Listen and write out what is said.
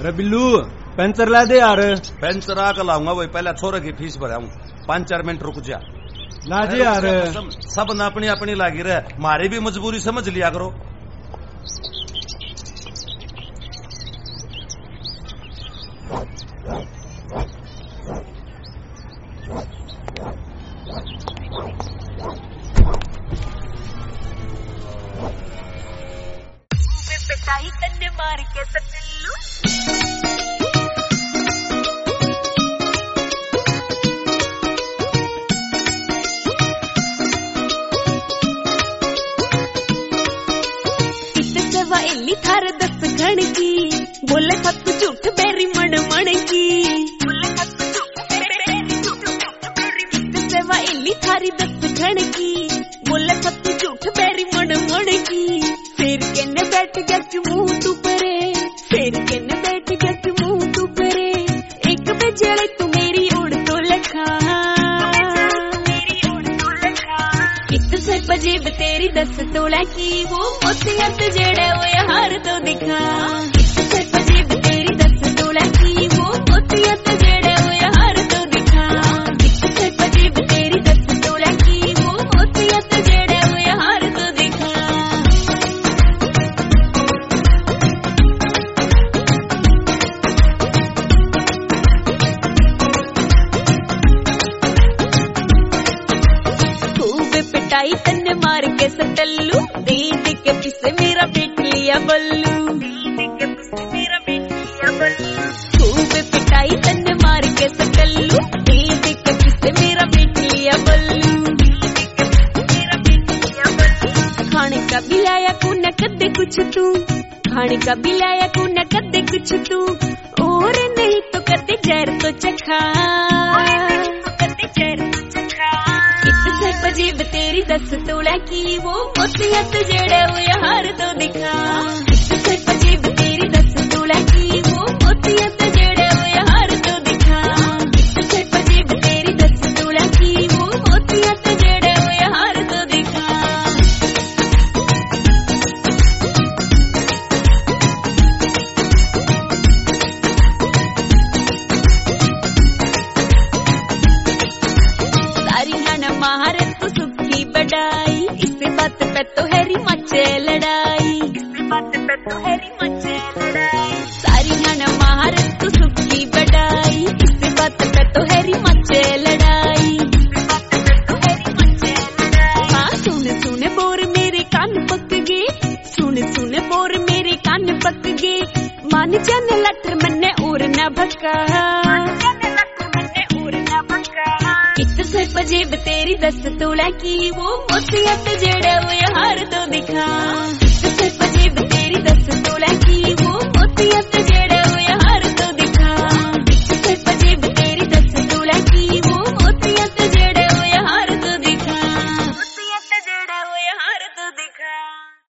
अरे बिल्लू पेंचर ला दे यार। पेंचर आकर लाऊंगा, वही पहले छोरे की फीस भराऊं। 5-4 मिनट रुक जा। ला दे यार। सब न अपनी अपनी लागी रहे, मारी भी मजबूरी समझ लिया करो। पिटाई तन्ने मार के सटल्लू सेवा इल्ली थार 10 घण की बोले सत झूठ बेरी मन मन की सेवा इल्ली थारी 10 घण की बोले सत झूठ बेरी मन मन की फिर कहने बैठ गया कि मुंह तू परे फिर कहने बैठ गया कि मुंह तू परे एक बजे तू मेरी उड़ तो लखा कित से बजेब तेरी 10 तोला की वो मोतियत जड़े वो हार तो दिखा कित से बजेब तेरी 10 तोला की वो मोतियत जड़े वो हार तो दिखा कित से बजेब तेरी 10 तोला की वो मोतियत जड़े वो हार तो दिखा पिटाई तन्ने मार के सटल्लू दीद के पिसे मेरा बेट लिया बल्लू खूब पिटाई तन्ने मार के सटल्लू दीद के पिसे मेरा बेट लिया बल्लू खाने का भी लाया को न कदे कुछ तू खाने का भी लाया को न कदे कुछ तू और नहीं तो कदे जहर तो चखा बजेब तेरी 10 तोला की वो मोतियत जड़े वो हार तो दिखा बजेब तेरी 10 तोला की वो मोतियत जड़े वो हार तो दिखा बजेब तेरी 10 तोला की वो मोतियत जड़े वो हार तो दिखा सारी नाना महारत को सुखी बढ़ाई इस बात पे तो हैरी मचे लड़ाई सारी नाना महारत को सुखी बढ़ाई इस बात पे तो हैरी मचे लड़ाई हाँ सुन सुन बोर मेरे कान पक गए सुन सुन बोर मेरे कान पक गए मान जाने लटर मन्ने और न भक्का कित से बजेब तेरी 10 तोला की वो मोतियत जड़े वो हार तो दिखा कित से बजेब तेरी 10 तोला की वो मोतियत